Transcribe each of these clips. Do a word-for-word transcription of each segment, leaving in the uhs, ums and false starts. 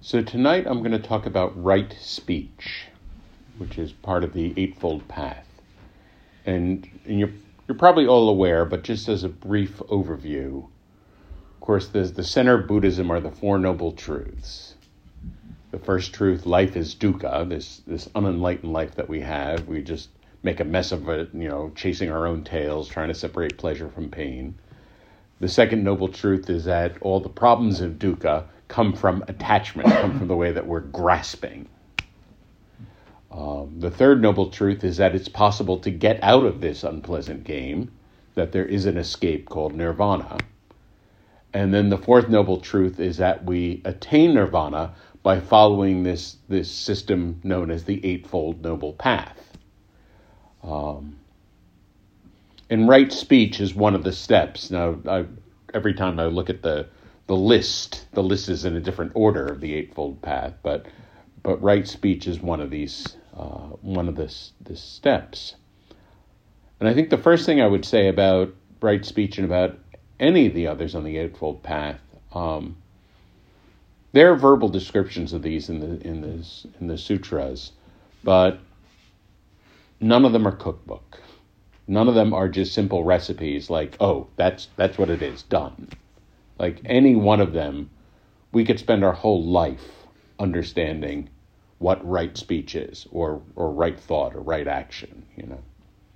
So tonight I'm going to talk about right speech, which is part of the Eightfold Path. And, and you're, you're probably all aware, but just as a brief overview, of course, there's the center of Buddhism are the Four Noble Truths. The first truth, life is dukkha, this, this unenlightened life that we have. We just make a mess of it, you know, chasing our own tails, trying to separate pleasure from pain. The second noble truth is that all the problems of dukkha come from attachment, come from the way that we're grasping. Um, the third noble truth is that it's possible to get out of this unpleasant game, that there is an escape called nirvana. And then the fourth noble truth is that we attain nirvana by following this, this system known as the Eightfold Noble Path. Um, and right speech is one of the steps. Now, I, every time I look at the the list, the list is in a different order of the Eightfold Path, but but right speech is one of these, uh, one of the, the steps. And I think the first thing I would say about right speech and about any of the others on the Eightfold Path, um, there are verbal descriptions of these in the in this in the sutras, but none of them are cookbook. None of them are just simple recipes like, oh, that's that's what it is, done. Like any one of them, we could spend our whole life understanding what right speech is, or or right thought, or right action, you know.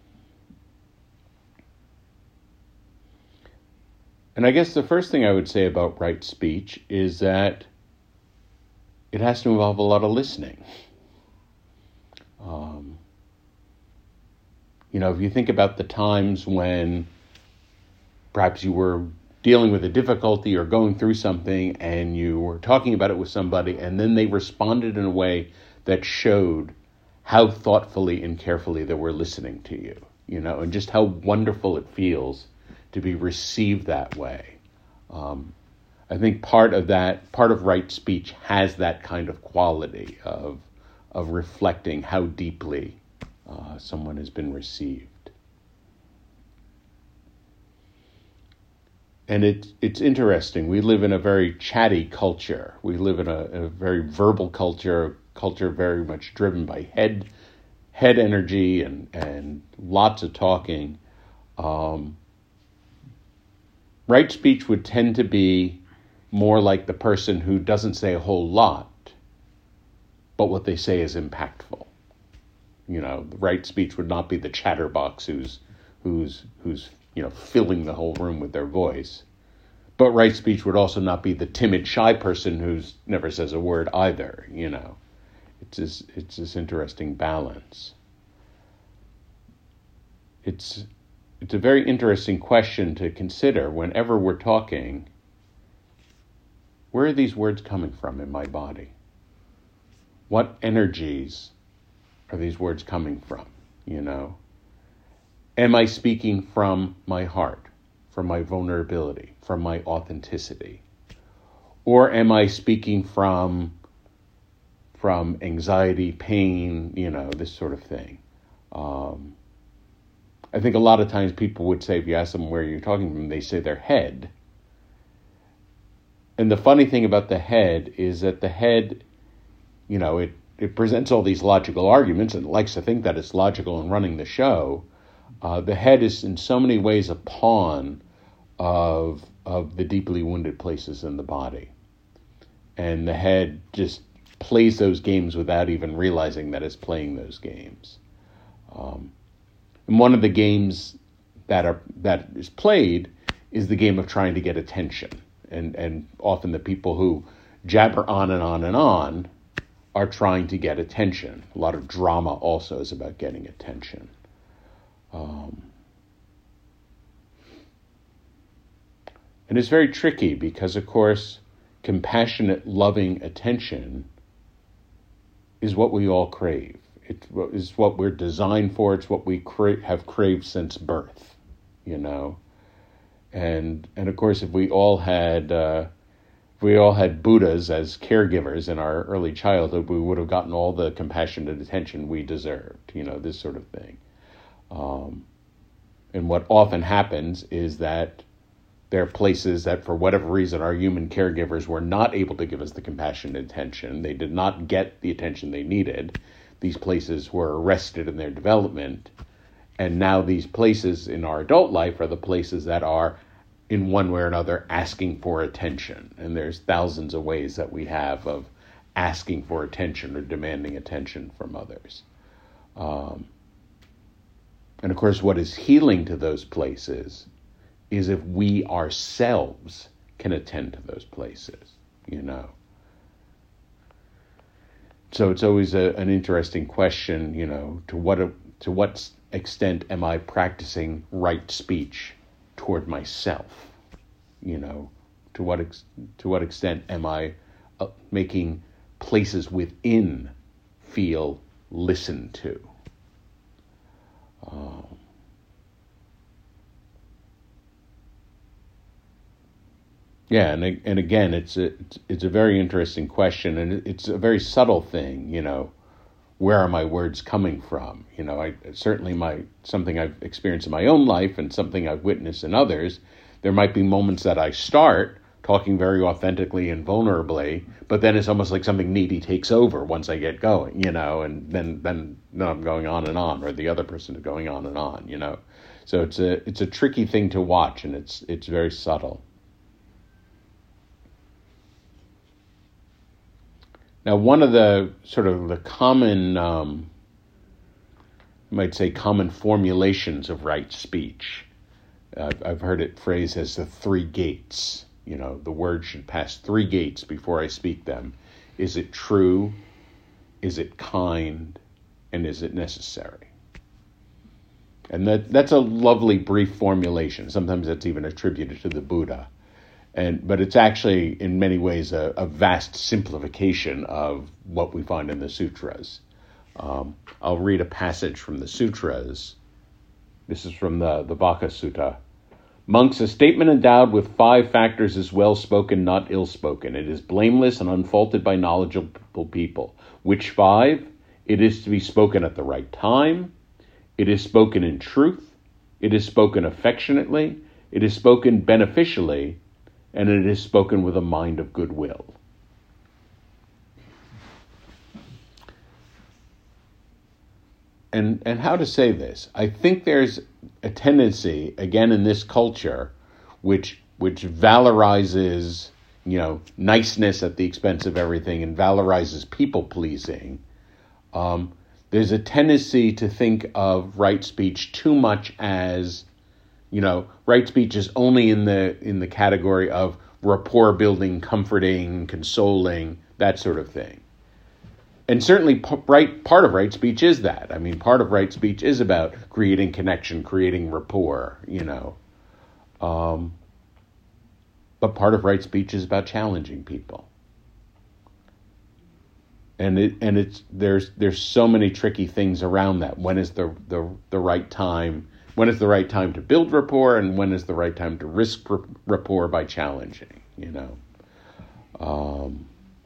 And I guess the first thing I would say about right speech is that it has to involve a lot of listening. Um, you know, if you think about the times when perhaps you were dealing with a difficulty or going through something and you were talking about it with somebody and then they responded in a way that showed how thoughtfully and carefully they were listening to you, you know, and just how wonderful it feels to be received that way. Um, I think part of that, part of right speech has that kind of quality of, of reflecting how deeply uh, someone has been received. And it, it's interesting. We live in a very chatty culture. We live in a, a very verbal culture, culture very much driven by head head energy and, and lots of talking. Um, right speech would tend to be more like the person who doesn't say a whole lot, but what they say is impactful. You know, the right speech would not be the chatterbox who's who's who's you know, filling the whole room with their voice. But right speech would also not be the timid, shy person who's never says a word either, you know. It's this, it's this interesting balance. It's, it's a very interesting question to consider whenever we're talking. Where are these words coming from in my body? What energies are these words coming from, you know? Am I speaking from my heart, from my vulnerability, from my authenticity? Or am I speaking from, from anxiety, pain, you know, this sort of thing? Um, I think a lot of times people would say, if you ask them where you're talking from, they say their head. And the funny thing about the head is that the head, you know, it, it presents all these logical arguments and likes to think that it's logical and running the show. Uh, the head is in so many ways a pawn of of the deeply wounded places in the body. And the head just plays those games without even realizing that it's playing those games. Um, and one of the games that are that is played is the game of trying to get attention. And, and often the people who jabber on and on and on are trying to get attention. A lot of drama also is about getting attention. Um, and it's very tricky because, of course, compassionate, loving attention is what we all crave. It is what we're designed for. It's what we cra- have craved since birth, you know. And and of course, if we all had uh, if we all had Buddhas as caregivers in our early childhood, we would have gotten all the compassionate attention we deserved. You know, this sort of thing. Um, and what often happens is that There are places that, for whatever reason, our human caregivers were not able to give us the compassion and attention. They did not get the attention they needed. These places were arrested in their development. And now these places in our adult life are the places that are, in one way or another, asking for attention. And there's thousands of ways that we have of asking for attention or demanding attention from others. Um, and of course, what is healing to those places is if we ourselves can attend to those places, you know. So it's always a, an interesting question, you know, to what to what extent am I practicing right speech toward myself? You know, to what ex- to what extent am I uh, making places within feel listened to? Um, Yeah, and and again, it's a it's, it's a very interesting question, and it's a very subtle thing. You know, where are my words coming from? You know, I certainly my something I've experienced in my own life, and something I've witnessed in others. There might be moments that I start talking very authentically and vulnerably, but then it's almost like something needy takes over once I get going. You know, and then then then I'm going on and on, or the other person is going on and on. You know, so it's a it's a tricky thing to watch, and it's it's very subtle. Now, one of the sort of the common, um, you might say, common formulations of right speech, uh, I've heard it phrased as the three gates. You know, the word should pass three gates before I speak them. Is it true? Is it kind? And is it necessary? And that that's a lovely brief formulation. Sometimes that's even attributed to the Buddha. And, but it's actually, in many ways, a, a vast simplification of what we find in the sutras. Um, I'll read a passage from the sutras. This is from the, the Vaka Sutta. Monks, a statement endowed with five factors is well-spoken, not ill-spoken. It is blameless and unfaulted by knowledgeable people. Which five? It is to be spoken at the right time. It is spoken in truth. It is spoken affectionately. It is spoken beneficially. And it is spoken with a mind of goodwill. And and how to say this? I think there's a tendency, again, in this culture, which which valorizes, you know, niceness at the expense of everything and valorizes people pleasing. Um, there's a tendency to think of right speech too much as, you know, right speech is only in the in the category of rapport building, comforting, consoling, that sort of thing. And certainly p- right part of right speech is that. I mean, part of right speech is about creating connection, creating rapport, you know. Um, but part of right speech is about challenging people. And it and it's there's there's so many tricky things around that. When is the the the right time? When is the right time to build rapport, and when is the right time to risk rapport by challenging, you know? Um,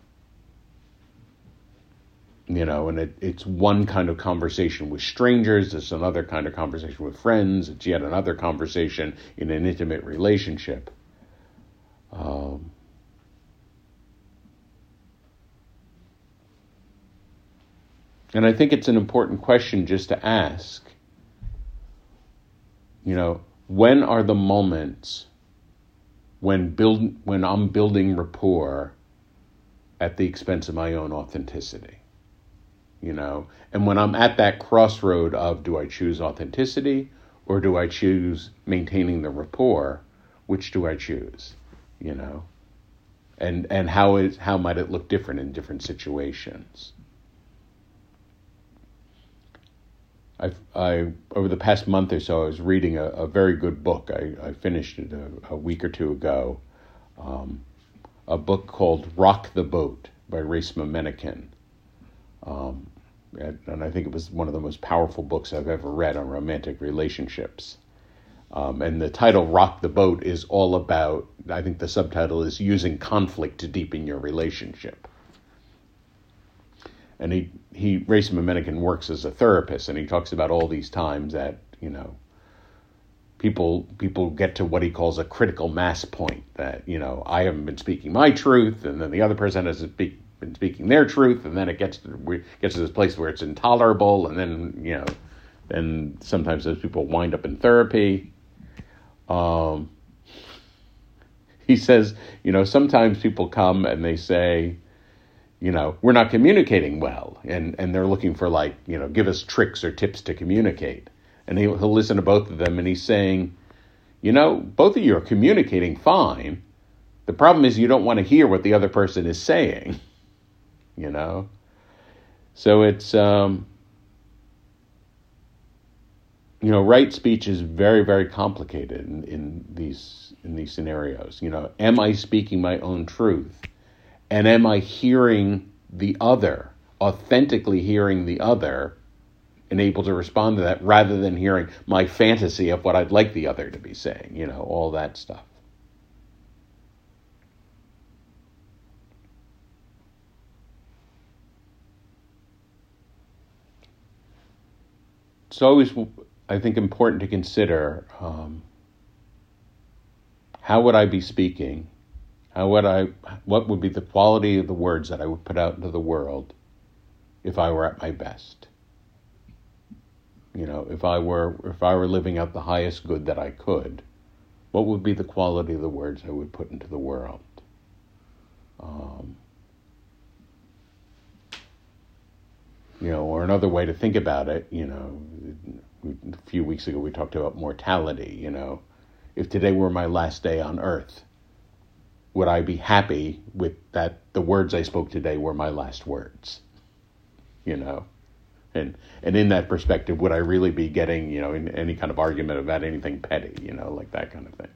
you know, and it, it's one kind of conversation with strangers, it's another kind of conversation with friends, it's yet another conversation in an intimate relationship. Um, and I think it's an important question just to ask. You know, when are the moments when build when I'm building rapport at the expense of my own authenticity? You know, and when I'm at that crossroad of, do I choose authenticity or do I choose maintaining the rapport? Which do I choose? You know, and and how is how might it look different in different situations? I, I over the past month or so, I was reading a, a very good book. I, I finished it a, a week or two ago. Um, a book called Rock the Boat by Resmaa Menakem. Um, and, and I think it was one of the most powerful books I've ever read on romantic relationships. Um, and the title, Rock the Boat, is all about, I think the subtitle is using conflict to deepen your relationship. And he, he Resmaa Menakem works as a therapist, and he talks about all these times that, you know, people people get to what he calls a critical mass point, that, you know, I haven't been speaking my truth, and then the other person hasn't speak, been speaking their truth, and then it gets to, we, gets to this place where it's intolerable, and then, you know, then sometimes those people wind up in therapy. Um, he says, you know, sometimes people come and they say, you know, we're not communicating well, and, and they're looking for, like, you know, give us tricks or tips to communicate. And he'll, he'll listen to both of them, and he's saying, you know, both of you are communicating fine. The problem is you don't want to hear what the other person is saying, you know? So it's, um, you know, right speech is very, very complicated in, in these in these scenarios. You know, am I speaking my own truth? And am I hearing the other, authentically hearing the other, and able to respond to that, rather than hearing my fantasy of what I'd like the other to be saying, you know, all that stuff. It's always, I think, important to consider, um, how would I be speaking? How would I, what would be the quality of the words that I would put out into the world if I were at my best? You know, if I were if I were living out the highest good that I could, what would be the quality of the words I would put into the world? Um, you know, or another way to think about it, you know, a few weeks ago we talked about mortality. You know, if today were my last day on earth, would I be happy with that the words I spoke today were my last words? You know? And and in that perspective, would I really be getting, you know, in any kind of argument about anything petty, you know, like that kind of thing?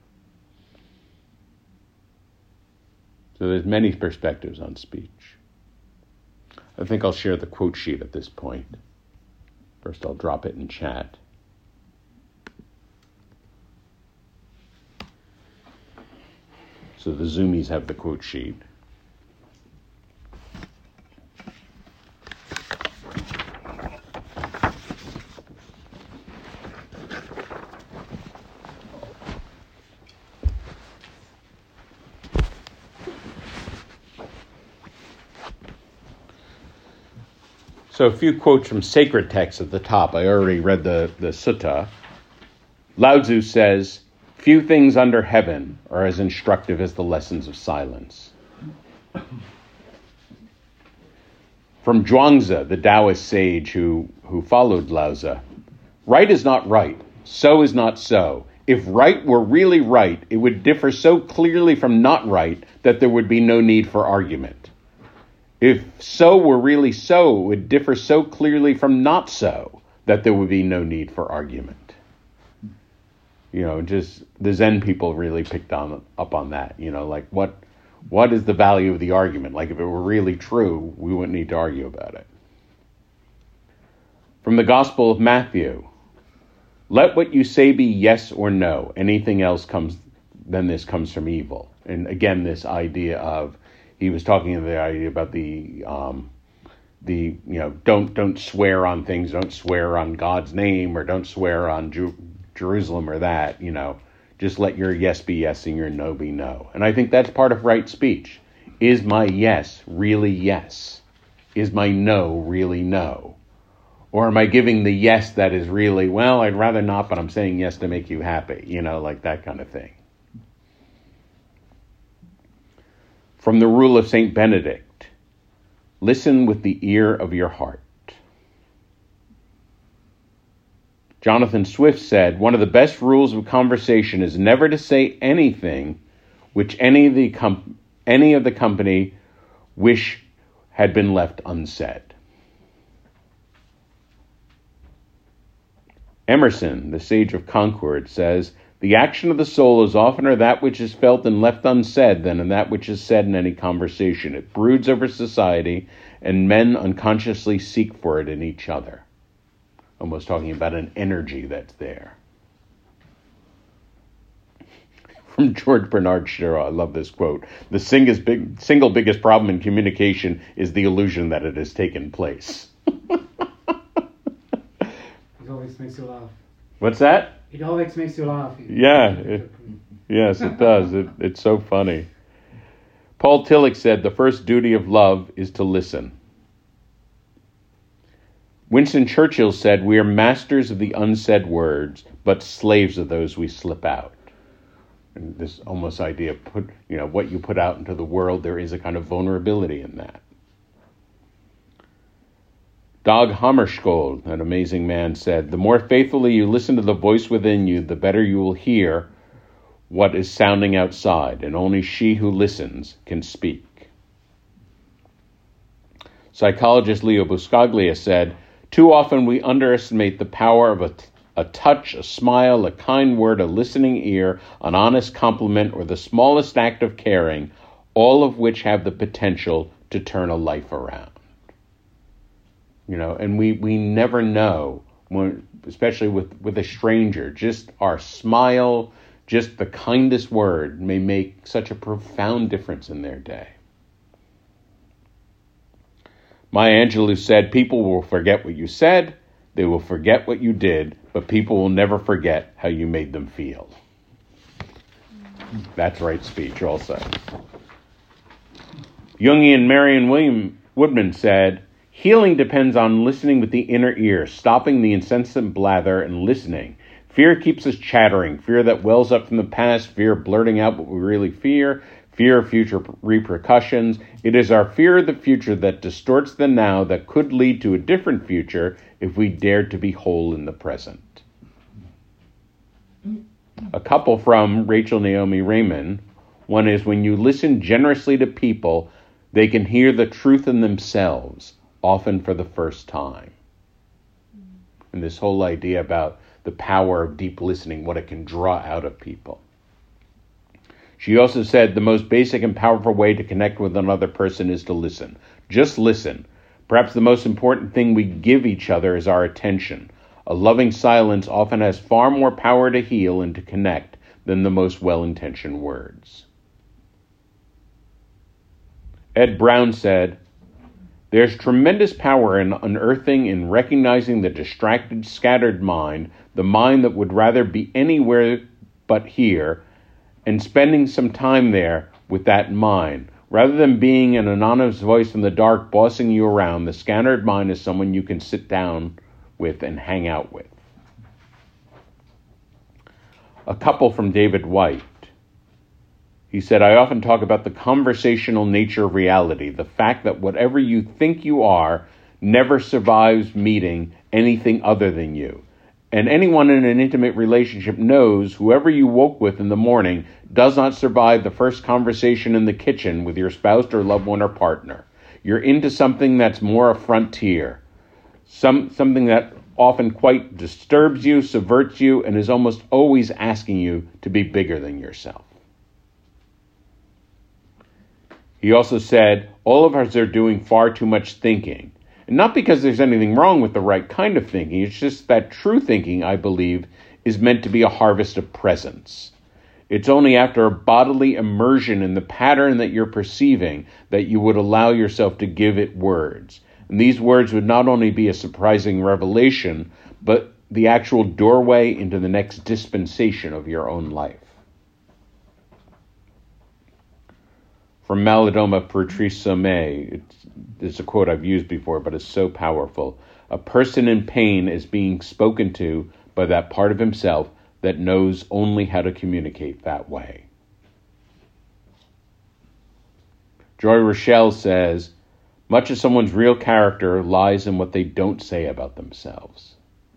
So there's many perspectives on speech. I think I'll share the quote sheet at this point. First, I'll drop it in chat. So the Zoomies have the quote sheet. So a few quotes from sacred texts at the top. I already read the, the sutta. Lao Tzu says, few things under heaven are as instructive as the lessons of silence. From Zhuangzi, the Taoist sage who, who followed Lao Tzu, right is not right, so is not so. If right were really right, it would differ so clearly from not right that there would be no need for argument. If so were really so, it would differ so clearly from not so that there would be no need for argument. You know, just the Zen people really picked on up on that. You know, like what what is the value of the argument? Like if it were really true, we wouldn't need to argue about it. From the Gospel of Matthew, let what you say be yes or no. Anything else comes, then this comes from evil. And again, this idea of, he was talking to the idea about the, um, the you know, don't don't swear on things, don't swear on God's name, or don't swear on Ju- Jerusalem or that, you know. Just let your yes be yes and your no be no. And I think that's part of right speech. Is my yes really yes? Is my no really no? Or am I giving the yes that is really, well, I'd rather not, but I'm saying yes to make you happy, you know, like that kind of thing. From the rule of Saint Benedict, listen with the ear of your heart. Jonathan Swift said, one of the best rules of conversation is never to say anything which any of the com- any of the company wish had been left unsaid. Emerson, the sage of Concord, says, the action of the soul is oftener that which is felt and left unsaid than in that which is said in any conversation. It broods over society, and men unconsciously seek for it in each other. Almost talking about an energy that's there. From George Bernard Shaw, I love this quote. The single, big, single biggest problem in communication is the illusion that it has taken place. It always makes you laugh. What's that? It always makes you laugh. Yeah. It, yes, it does. It, it's so funny. Paul Tillich said, the first duty of love is to listen. Winston Churchill said, we are masters of the unsaid words, but slaves of those we slip out. And this almost idea of put, you know, what you put out into the world, there is a kind of vulnerability in that. Dag Hammarskjöld, an amazing man, said, the more faithfully you listen to the voice within you, the better you will hear what is sounding outside, and only she who listens can speak. Psychologist Leo Buscaglia said, too often we underestimate the power of a, a touch, a smile, a kind word, a listening ear, an honest compliment, or the smallest act of caring, all of which have the potential to turn a life around. You know, and we, we never know, when, especially with, with a stranger, just our smile, just the kindest word may make such a profound difference in their day. Maya Angelou said, people will forget what you said, they will forget what you did, but people will never forget how you made them feel. That's right speech also. Jungian Marion William Woodman said, healing depends on listening with the inner ear, stopping the incessant blather and listening. Fear keeps us chattering, fear that wells up from the past, fear blurting out what we really fear, fear of future repercussions. It is our fear of the future that distorts the now that could lead to a different future if we dared to be whole in the present. A couple from Rachel Naomi Raymond. One is, when you listen generously to people, they can hear the truth in themselves, often for the first time. And this whole idea about the power of deep listening, what it can draw out of people. She also said the most basic and powerful way to connect with another person is to listen. Just listen. Perhaps the most important thing we give each other is our attention. A loving silence often has far more power to heal and to connect than the most well-intentioned words. Ed Brown said, there's tremendous power in unearthing and recognizing the distracted, scattered mind, the mind that would rather be anywhere but here, and spending some time there with that mind. Rather than being an anonymous voice in the dark bossing you around, the scattered mind is someone you can sit down with and hang out with. A couple from David White. He said, I often talk about the conversational nature of reality, the fact that whatever you think you are never survives meeting anything other than you. And anyone in an intimate relationship knows whoever you woke with in the morning does not survive the first conversation in the kitchen with your spouse or loved one or partner. You're into something that's more a frontier, some something that often quite disturbs you, subverts you, and is almost always asking you to be bigger than yourself. He also said, all of us are doing far too much thinking. And not because there's anything wrong with the right kind of thinking, it's just that true thinking, I believe, is meant to be a harvest of presence. It's only after a bodily immersion in the pattern that you're perceiving that you would allow yourself to give it words. And these words would not only be a surprising revelation, but the actual doorway into the next dispensation of your own life. From Malidoma Patrice Sommet, it's, it's a quote I've used before, but it's so powerful. A person in pain is being spoken to by that part of himself that knows only how to communicate that way. Joy Rochelle says, much of someone's real character lies in what they don't say about themselves.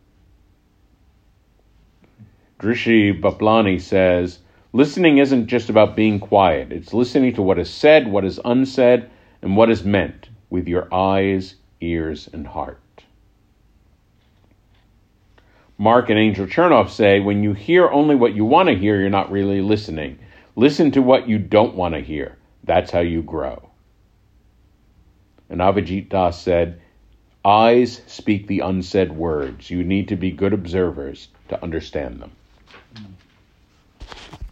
Drishi Baplani says, listening isn't just about being quiet. It's listening to what is said, what is unsaid, and what is meant with your eyes, ears, and heart. Mark and Angel Chernoff say, when you hear only what you want to hear, you're not really listening. Listen to what you don't want to hear. That's how you grow. And Avijit Das said, eyes speak the unsaid words. You need to be good observers to understand them.